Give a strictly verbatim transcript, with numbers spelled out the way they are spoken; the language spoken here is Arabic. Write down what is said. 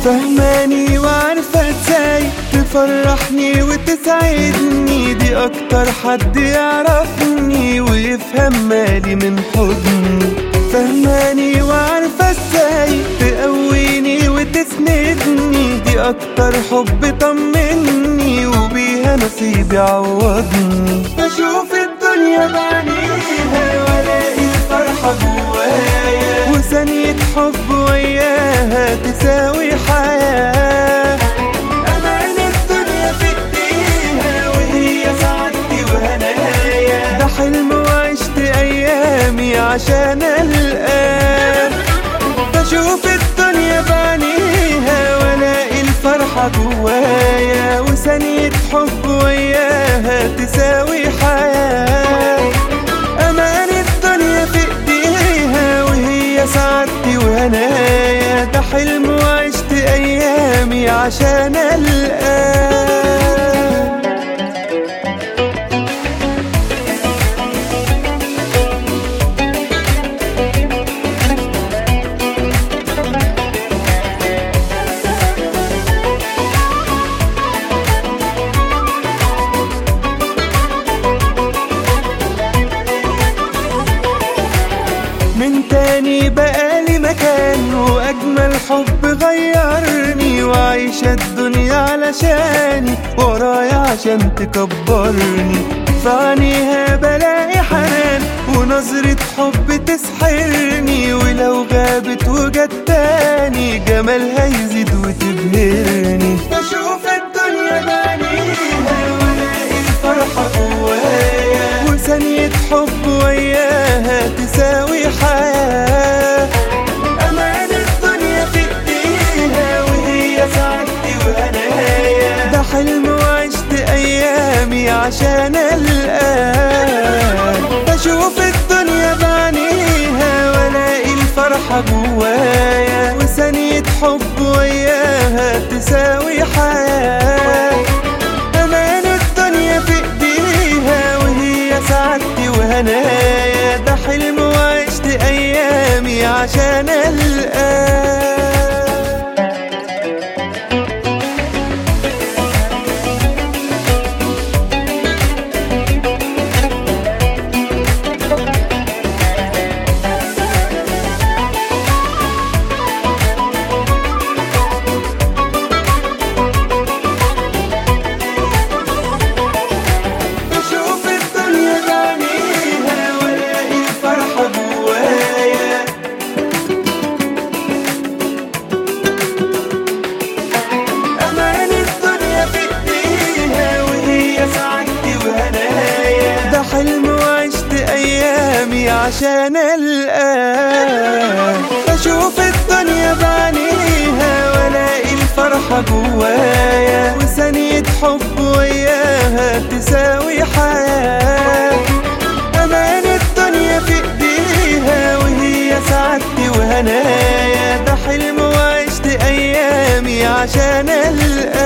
فهماني وعارفة ازاي تفرحني وتسعدني، دي اكتر حد يعرفني ويفهم مالي من حضني. فهماني وعارفة ازاي تقويني وتسندني، دي اكتر حب طمني وبيها نصيبي عوضني. بشوف الدنيا بعينيها والاقي الفرحة جوايا، وثانية حب وياها تساوي حياة. أمان الدنيا في ايديها وهي سعادتي وهنايا، ده حلم وعشت أيامي عشان ألقاه. بشوف الدنيا بعينيها والاقي الفرحة جوايا، وثانية حب وياها تساوي حياة. أمان الدنيا في ايديها وهي سعادتي وهنايا، ده حلم وعشت أيامي عشان ألقاه. من تاني بقالي مكان وأجمل حب غيرني، وعايشة الدنيا علشاني ورايا عشان تكبرني. في عينيها بلاقي حنان ونظرة حب تسحرني، ولو غابت وجت تاني جمالها يزيد وتبهرني. بشوف الدنيا بعينيها والاقي الفرحة جوايا، وثانية حب وياها تساوي حياة. أمان الدنيا في ايديها وهي سعادتي وهنايا، ده حلم وعشت أيامي عشان ألقاه. بشوف الدنيا بعينيها والاقي الفرحة جوايا، وثانية حب وياها تساوي حياة. أمان الدنيا في ايديها وهي سعادتي وهنايا، ده حلم وعشت أيامي عشان ألقاه. حلم وعشت أيامي عشان ألقاه. بشوف الدنيا بعينيها والاقي الفرحة جوايا، وثانية حب وياها تساوي حياة. أمان الدنيا في ايديها وهي سعادتي وهنايا، ده حلم وعشت أيامي عشان ألقاه.